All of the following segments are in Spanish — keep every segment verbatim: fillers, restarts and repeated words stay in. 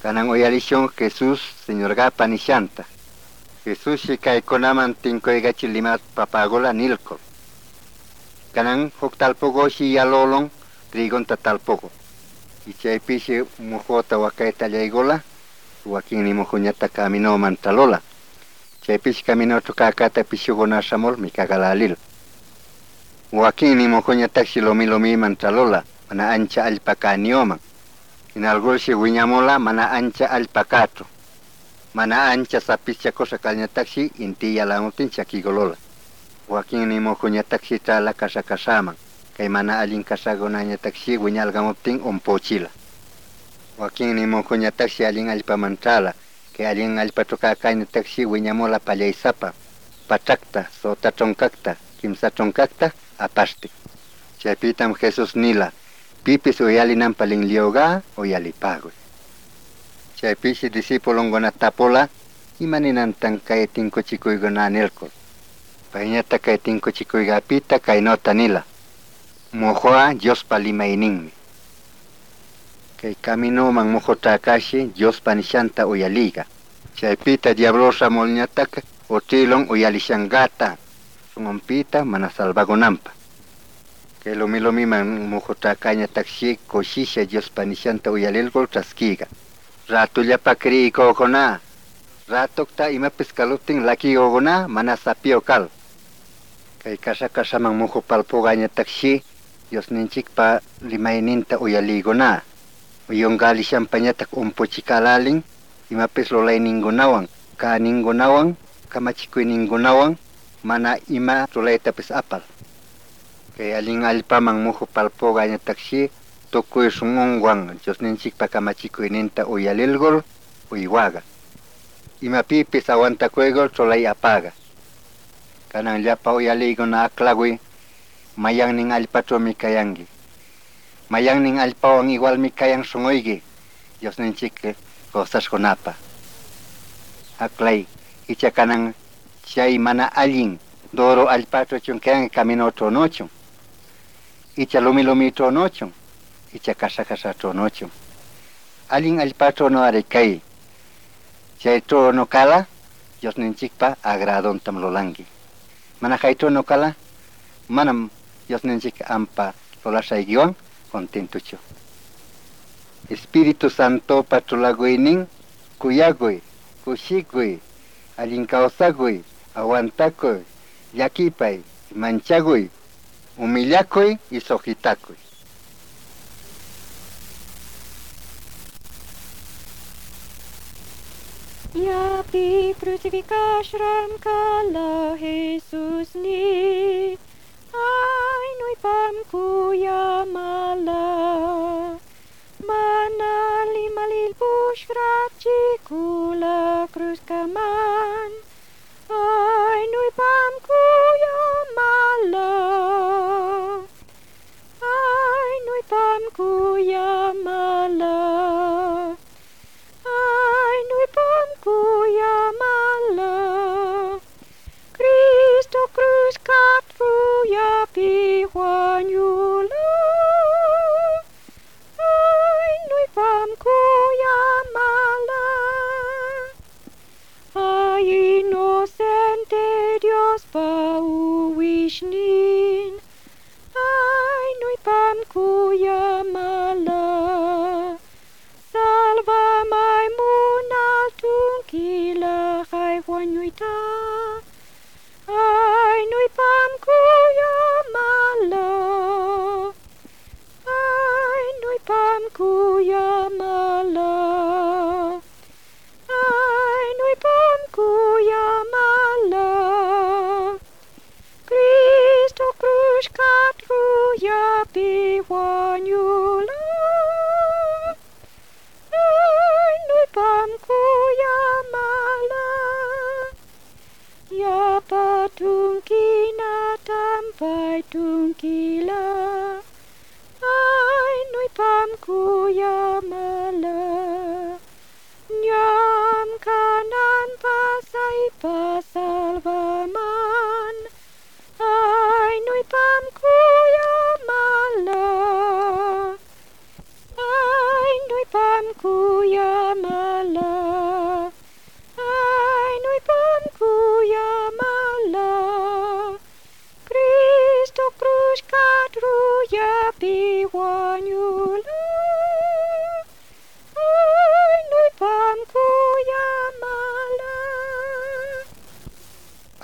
Kanang uyalisyon Jesús Señor ga panishanta. Jesús shikay konaman tinkoy gachilimat papagola nilko. Kanang hoktalpogo shi yalolong trigon tatalpogo. Ichaypi shi mujota wakay talaygola. Wakin ni mujunyata camino mantalola. Chaypi shi camino tukakata pishugona shamol mikagalalil. Wakin ni mujunyata shilomi lomi mantalola. Mana ancha alpakanioma. Inalgol si wiñamola mana ancha alpakato. Mana ancha sapischa cosa kalnya taksi inti yalangutin chakigolola. Wakin ni mokunya taksi tala kasa kasama. Kay mana alin kasagonanya taksi wiñalgamutin ompochila. Wakin ni mokunya taksi alin alpamantala. Kay alin alpatukakanya taksi wiñamola palaysapa. Patakta, sota tonkakta, kimsa tonkakta, apaste. Chapitam Jesus nila. Pipis uyalinan paling lioga uyalipagoy. Chaypi si disipulong gona tapola imaninan tang kay tingko chikoy gona nelkol. Pahinyata kay tingko chikoy gapita kay nota nila. Mojoa Dios palimainingmi. Kay camino mang mojo takashi Dios panishanta uyaliga. Chaypita diablosa molñataka otilong uyalishangata. Sungompita mana salvagonampa. Que lo mi lo mi man mujota caña taxi coshisha Dios panishanta uyalilgol traskiga. Rato ya pa kri ko kona. Rato ta ima pescalutin laki ogona mana sapio kal. Kay kasa kasa man mujo palpo gaña taxi Dios ninchik pa limaininta uyaligona. Uyongali champañata umpo chikalalin ima pes lo lay ningunawan. Ka ningunawan kamachikui ningunawan mana ima tulay tapes apal. Kaya aling alpa mang mujo palpo ganya taksi tokoy sungongwang Diyos ninchik pakamachikoy ninta uyalilgol uywaga. Imapipis awanta kuegol solay apaga. Kanang liapa uyaligo na aklagoy mayang ning alpa to mikayangi. Mayang ning alpa ang igual mikayang sungoygi Diyos ninchik kosas konapa. Aklay icha kanang siyay mana aling doro alpa to chung kayang kamino to nochong. Icha lomi lomi tonochon, icha kasa kasa tonochon. Aling alpato no arekay. Chay to no kala, Dios ninchikpa agradon tamlolangi. Manakay to no kala, manam Dios ninchik ampa lolasaygiwan contentucho. Espíritu Santo patulagoynin, kuyagoy, kushigoy, aling kausagoy, awantakoy, yakipay, manchagoy, humillakoy y sojitakoy. Ya pi crucificashram kala Jesus ni ay nui pam kuya mala manali malil push frachi kula cruz kaman ay nui pam kuya mala ay nui pam kuya mala ay nui pam kuya mala Cristo cruz kat fuya pi huanyula ay nui pam kuya mala ay inocente Dios pauwishnin ay nui pam kuya mala salva mai munal tungkila kay huanyuita ay nui pam kuya mala ay nui pam kuya mala ay nui pam kuya mala Cristo cruz kat fuya pi huanyula ay nui pam kuya mala ya patungkina tampai tungkila ay nui pam kuya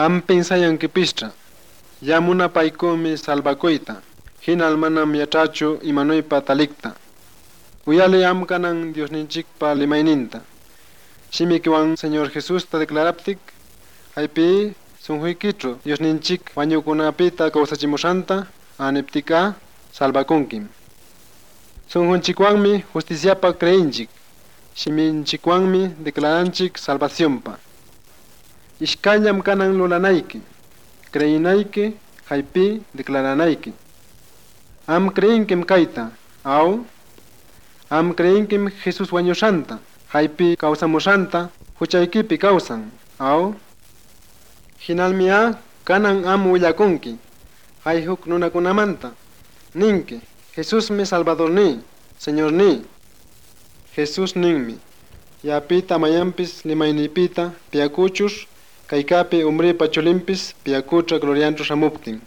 am pensayan que pistra, yamuna paikome salvacoita, hinal manam yachachu imanuypa talikta. Uyale am kanan Dios ninchikpa limaininta. Shimikiwan Señor Jesús ta declaraptik, aypi sunhuikichu Dios ninchik wañukunapita kawsachimushanta aniptika salvakunkim. Sunhunchikwanmi justiciapa creinchik, shiminchikwanmi declaranchik salvacionpa. Ishkayam kanan lulanayki, creinayki, haypi declaranayki. Am creinkim kaita, au am creinkim Jesús wañushanta, haypi kawsamushanta, huchaykipi kawsan, au hinalmi a kanan am willakunki, hay huk nunakunamanta, ninki, Jesús mi Salvador ni, Señor ni. Jesús ninmi, yapita mayampis limaynipita piakuchus, kaykapi umripa chulimpis piakucha glorianchus ramuptin.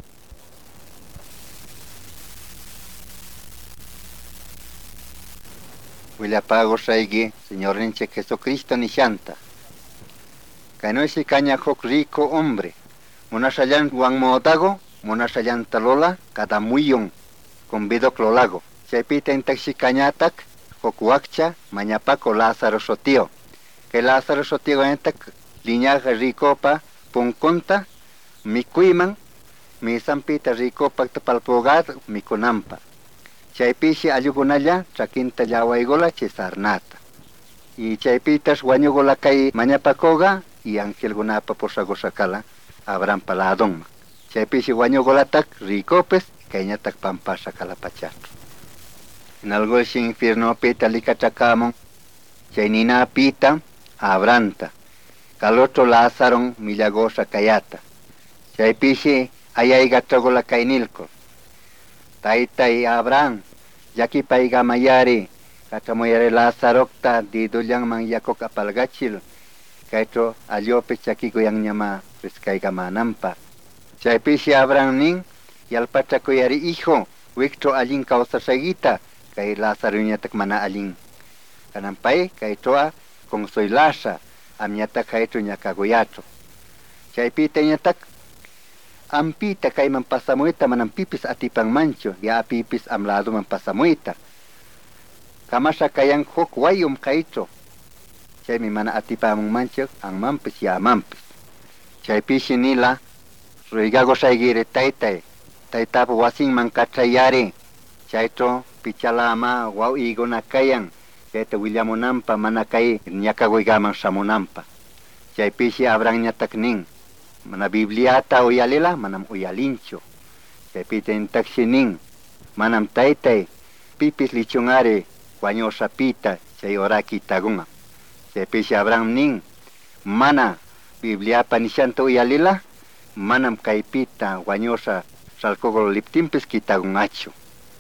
Willapago saigi, Señor ninche Jesucristo ni shanta. Kainoisi caña hok rico hombre. Monasayan Juan Motago, monasayan talola, cada muyon, con vido clolago. Chepita en taxi cañatak, hokuakcha, mañapaco Lázaro Sotio. Que Lázaro Sotio entak, liñaja ricopa, punconta, mi cuiman, mi sampita ricopa tapalpogad, mi conampa. Chaypishi ayugunalla, chaquinta yawaigola, chisarnata. Y chaypitas guanyugola kay mañapacoga, y ángel gunapa posagosakala, Abraham paladonma. Chaypishi guanyugolatak, ricopes, kayñatak pampasa kalapachato. En algo es infierno pita likachacamon, chaynina pita, Abranta. Calotro Lázaro milagosa kayata. Chaypishi ayaygatrogola kaynilko. Taytay Abraham, yaki paiga mayari, kachamoyare Lázarokta didulyang mang yakok apalgachil, kaito alyope chakiko yang nyama riskaiga manampa. Chaypishi Abraham ning, yalpachakoyari hijo, wikto alin kausasagita, kay Lázaro nyatak mana alin. Kanampay, kaitoa, kung soy lasa, amnyatak kaito nyakagoyato. Chaypita nyatak, ampita kay mampasamuita manang pipis atipang mancho, ya pipis amlado mampasamuita. Kamasa kayang hok wayum kaito. Chay mi mana atipang mancho, ang mampis ya mampis. Chay pishi nila, ruigago saygire taytay, taytapo wasing mangkachayari. Chayto pichalama waw igo na kayang, chayto Williamonampa manakay nyakagoygamang samonampa. Chay pishi abrang nyatak ning. Mana Bibliata uyalila, manam uyalincho. Chaypita intaksining, manam taytay, pipis lichungare, guanyosapita, chay oraki tagunga. Chaypishi Abraham ning, mana Bibliapa nishanto uyalila, manam kaypita, guanyosa, salkogol liptimpis kitagungacho.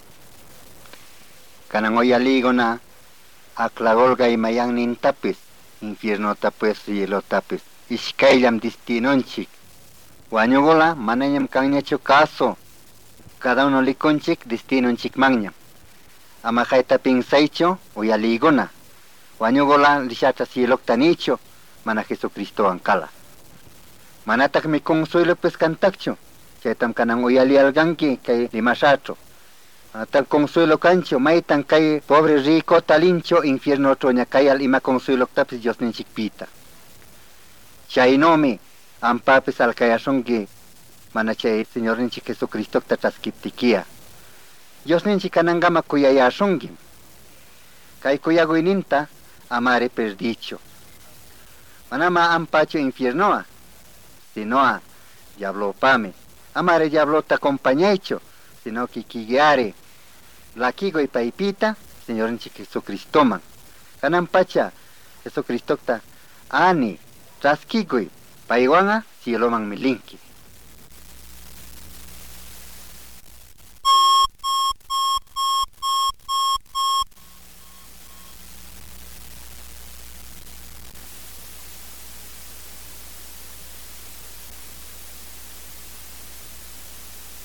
Kanang uyaligo na, aklagolga imayang nintapis, infierno tapis, cielo tapis, iskaylam distinonchik. Guanyugola, manayam kanyacho caso. Cada uno likonchik, distinonchik manyam. Amajaita pinsaicho, uyaligona. Guanyugola, lishata siloktanicho, mana Jesucristo ankala. Manatak mi consuelo pescantacho. Chaitam kanang uyali alganki, kay limasacho. Tal consuelo cancho, maitan kay pobre rico talincho, infierno toña kay al ima consuelo tapis Dios ninchik pita. Chaynomi, ampapis alkayasongi, manachay Señor ninchi Jesucristo tataskiptikia. Dios ninchi kanangama kuyayasongi. Kay kuyaguininta, amare perdicho. Manama ampacho infiernoa, sinoa, diablo pame. Amare diablo ta compañecho, sino que kigiare. La kigo y paipita, Señor ninchi Jesucristo man. Kanampacha, Jesucristo ta ani. Traskigui, paiwanga, sielomang milinki.